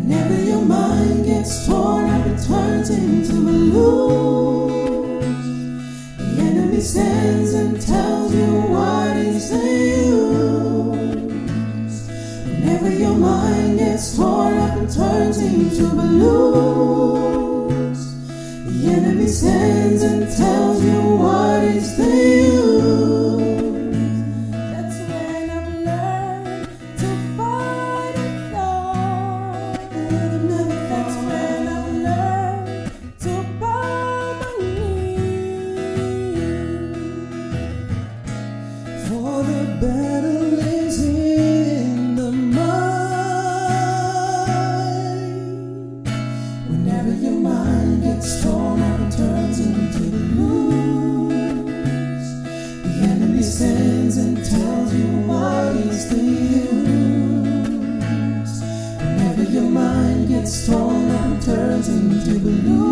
Whenever your mind gets torn up, it turns into balloons. The enemy stands and tells you what is the use. Whenever your mind gets torn up, it turns into balloons. The enemy stands and tells you what is the use. That's when I've learned to fight it all. That's when I've learned to bow my knee. For the battle is in the mind. Whenever your mind gets torn up, it turns into balloons. The enemy stands and tells you what is the use. Whenever your mind gets torn up, it turns into balloons.